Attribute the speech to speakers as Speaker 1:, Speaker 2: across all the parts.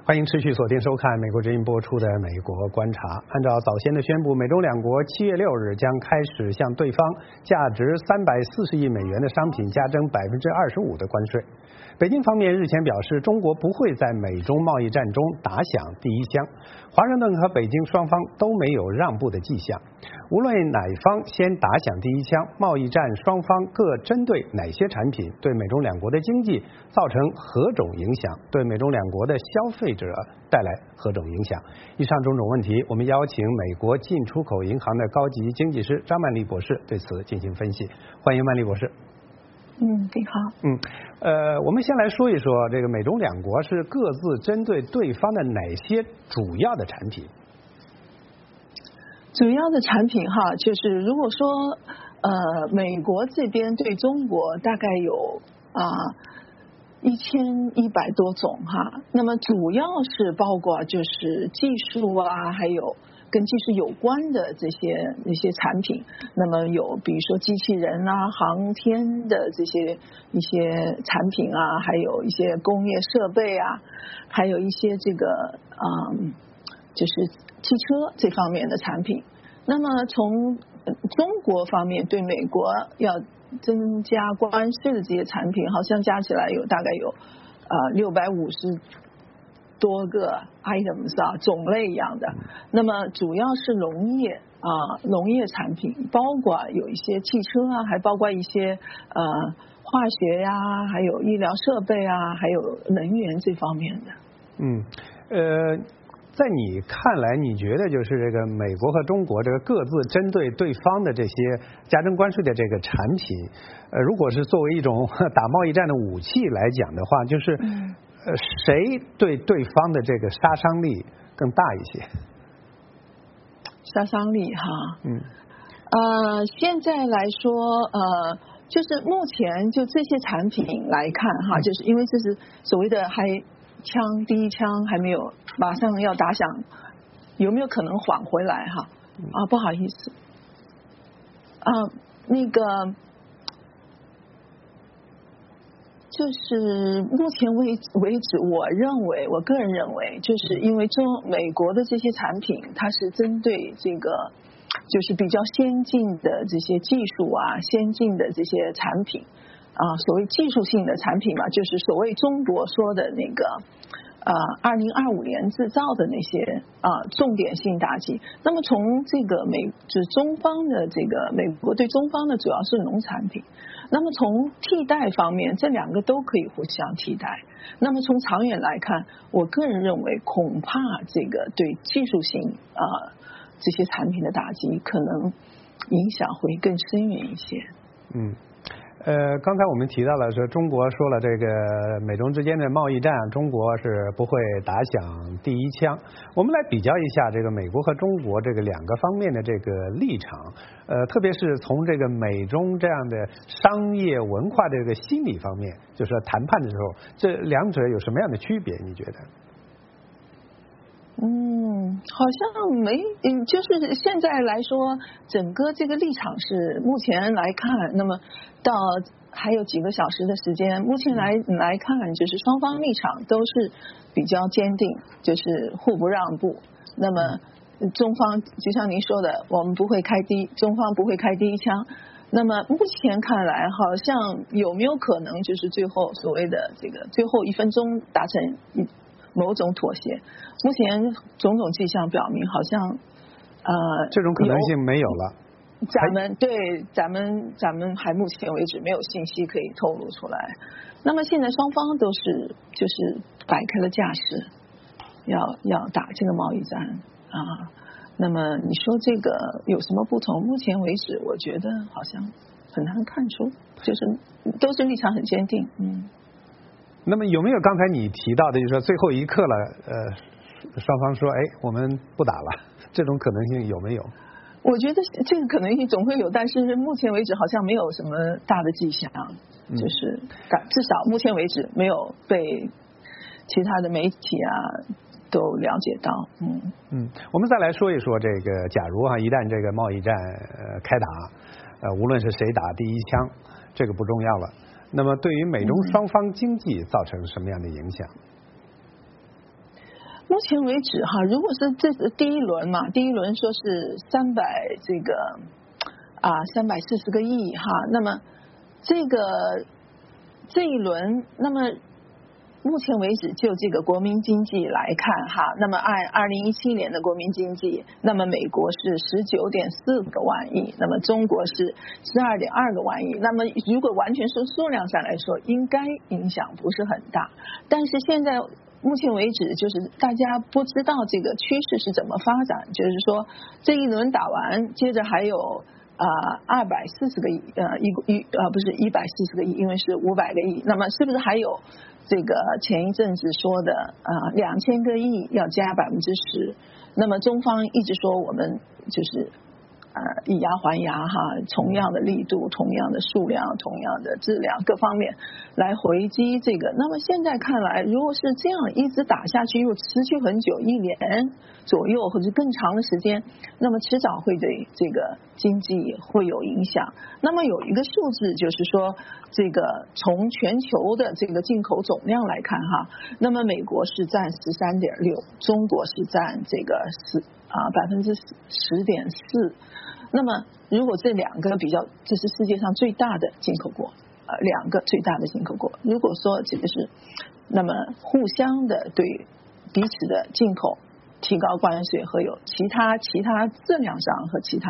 Speaker 1: 欢迎持续锁定收看美国之音播出的《美国观察》。按照早先的宣布，美中两国7月6日将开始向对方价值340亿美元的商品加征25%的关税。北京方面日前表示，中国不会在美中贸易战中打响第一枪。华盛顿和北京双方都没有让步的迹象。无论哪方先打响第一枪，贸易战双方各针对哪些产品，对美中两国的经济造成何种影响，对美中两国的消费者带来何种影响？以上种种问题，我们邀请美国进出口银行的高级经济师张曼丽博士对此进行分析。欢迎曼丽博士。
Speaker 2: 你好。
Speaker 1: 我们先来说一说这个美中两国是各自针对对方的哪些主要的产品？
Speaker 2: 主要的产品哈，就是如果说美国这边对中国大概有1100多种哈，那么主要是包括就是技术啊，还有跟技术有关的那些产品，那么有比如说机器人啊、航天的一些产品啊，还有一些工业设备啊，还有一些就是汽车这方面的产品。那么从中国方面对美国要增加关税的这些产品，好像加起来大概有650多个 items 种类一样的。那么主要是农业产品，包括有一些汽车啊，还包括一些化学呀，还有医疗设备啊，还有能源这方面的。
Speaker 1: 在你看来，你觉得就是这个美国和中国这个各自针对对方的这些加征关税的这个产品，如果是作为一种打贸易战的武器来讲的话，就是谁对对方的这个杀伤力更大一些？
Speaker 2: 杀伤力哈，现在来说，就是目前就这些产品来看哈，就是因为这是所谓的第一枪还没有马上要打响，有没有可能缓回来哈？不好意思，就是目前为止，我个人认为，就是因为美国的这些产品，它是针对这个就是比较先进的这些技术啊，先进的这些产品。所谓技术性的产品嘛，就是所谓中国说的那个2025年制造的那些重点性打击。那么从这个就是中方的这个美国对中方的主要是农产品。那么从替代方面，这两个都可以互相替代。那么从长远来看，我个人认为恐怕这个对技术性这些产品的打击可能影响会更深远一些。
Speaker 1: 刚才我们提到了说，中国说了这个美中之间的贸易战，中国是不会打响第一枪。我们来比较一下这个美国和中国这个两个方面的这个立场，特别是从这个美中这样的商业文化这个心理方面，就是说谈判的时候，这两者有什么样的区别？你觉得？
Speaker 2: 好像没，就是现在来说，整个这个立场是目前来看，那么到还有几个小时的时间，目前来看，就是双方立场都是比较坚定，就是互不让步。那么中方就像您说的，中方不会开第一枪。那么目前看来，好像有没有可能就是最后所谓的这个最后1分钟达成某种妥协？目前种种迹象表明，好像
Speaker 1: 这种可能性没有了。
Speaker 2: 咱们还目前为止没有信息可以透露出来。那么现在双方都是就是摆开了架势，要打这个贸易战那么你说这个有什么不同？目前为止，我觉得好像很难看出，就是都是立场很坚定。
Speaker 1: 那么有没有刚才你提到的，就是说最后一刻了，双方说，我们不打了，这种可能性有没有？
Speaker 2: 我觉得这个可能性总会有，但是目前为止好像没有什么大的迹象，就是至少目前为止没有被其他的媒体都了解到。
Speaker 1: 我们再来说一说这个，假如一旦这个贸易战开打，无论是谁打第一枪，这个不重要了。那么对于美中双方经济造成什么样的影响？
Speaker 2: 目前为止哈，如果是这是第一轮嘛，第一轮说是340个亿哈，那么这一轮，那么目前为止就这个国民经济来看哈，那么按2017年的国民经济，那么美国是19.4个万亿，那么中国是12.2个万亿，那么如果完全是数量上来说，应该影响不是很大，但是现在目前为止，就是大家不知道这个趋势是怎么发展，就是说这一轮打完，接着还有240个亿，不是140个亿，因为是500个亿，那么是不是还有这个前一阵子说的2000个亿要加10%？那么中方一直说我们就是以牙还牙哈，同样的力度、同样的数量、同样的质量各方面来回击这个。那么现在看来，如果是这样一直打下去，又持续很久，1年左右或者更长的时间，那么迟早会对这个经济会有影响。那么有一个数字就是说，这个从全球的这个进口总量来看哈，那么美国是占13.6%，中国是占这个10.4%。那么如果这两个比较，这是世界上最大的进口国，2个最大的进口国，如果说这个是那么互相的对彼此的进口提高关税和有其他质量上和其他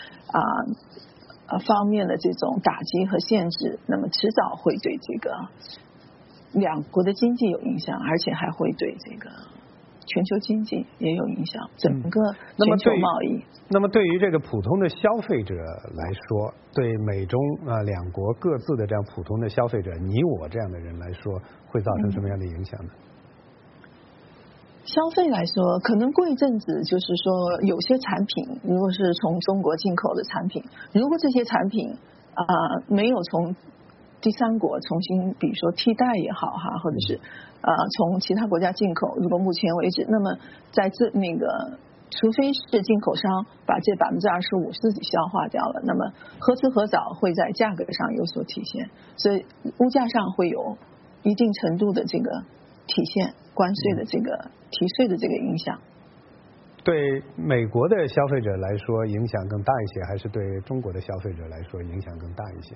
Speaker 2: 方面的这种打击和限制，那么迟早会对这个两国的经济有影响，而且还会对这个全球经济也有影响，整个全球贸易。
Speaker 1: 那么对于这个普通的消费者来说，对美中两国各自的这样普通的消费者，你我这样的人来说，会造成什么样的影响呢？
Speaker 2: 消费来说，可能过一阵子，就是说有些产品，如果是从中国进口的产品，如果这些产品没有从第三国重新，比如说替代也好哈，或者是从其他国家进口，如果目前为止，那么在除非是进口商把这25%自己消化掉了，那么何迟何早会在价格上有所体现，所以物价上会有一定程度的这个体现，关税的这个提税的这个影响。
Speaker 1: 对美国的消费者来说影响更大一些，还是对中国的消费者来说影响更大一些？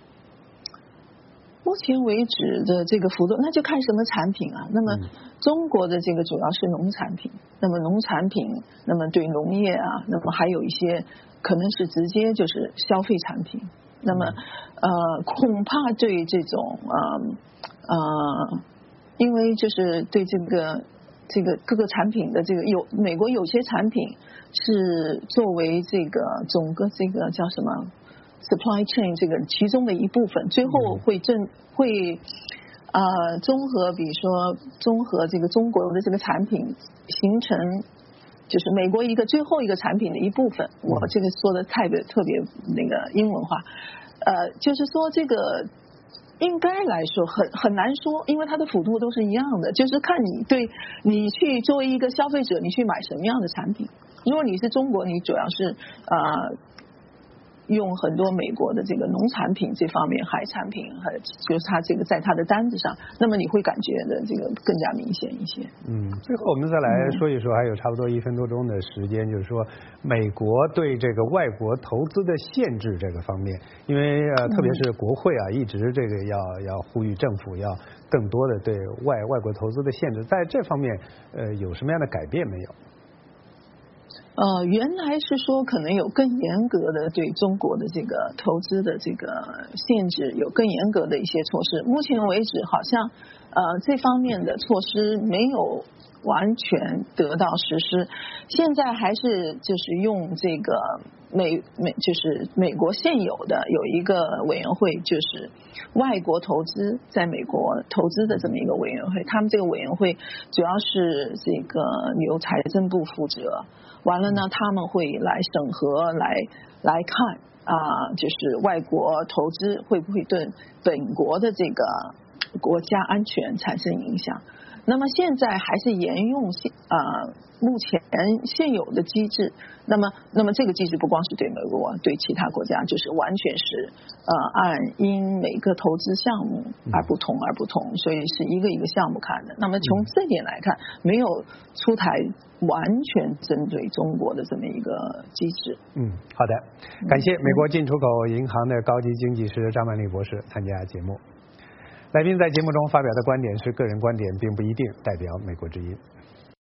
Speaker 2: 目前为止的这个幅度，那就看什么产品啊。那么中国的这个主要是农产品，那么农产品，那么对农业那么还有一些可能是直接就是消费产品。那么恐怕对这种因为就是对这个各个产品的这个美国有些产品是作为这个整个这个叫什么supply chain 这个其中的一部分，最后会综合，比如说综合这个中国的这个产品形成，就是美国最后一个产品的一部分。我这个说的特别那个英文化，就是说这个应该来说很难说，因为它的幅度都是一样的，就是看你去作为一个消费者，你去买什么样的产品。如果你是中国，你主要是用很多美国的这个农产品这方面，海产品和就是它这个在它的单子上，那么你会感觉的这个更加明显一些。
Speaker 1: 最后我们再来说一说，还有差不多1分多钟的时间，就是说美国对这个外国投资的限制这个方面，因为特别是国会一直这个要呼吁政府要更多的对外国投资的限制，在这方面有什么样的改变没有？
Speaker 2: 原来是说可能有更严格的对中国的这个投资的这个限制，有更严格的一些措施。目前为止，好像这方面的措施没有完全得到实施。现在还是就是用这个就是美国现有的有一个委员会，就是外国投资在美国投资的这么一个委员会。他们这个委员会主要是这个由财政部负责。完了呢，他们会来审核，来看就是外国投资会不会对本国的这个国家安全产生影响。 那么现在还是沿用目前现有的机制。那么这个机制不光是对美国，对其他国家，就是完全是因每个投资项目而不同，所以是一个一个项目看的。那么从这点来看，没有出台完全针对中国的这么一个机制。
Speaker 1: 好的，感谢美国进出口银行的高级经济师张曼丽博士参加节目。来宾在节目中发表的观点是个人观点，并不一定代表美国之音。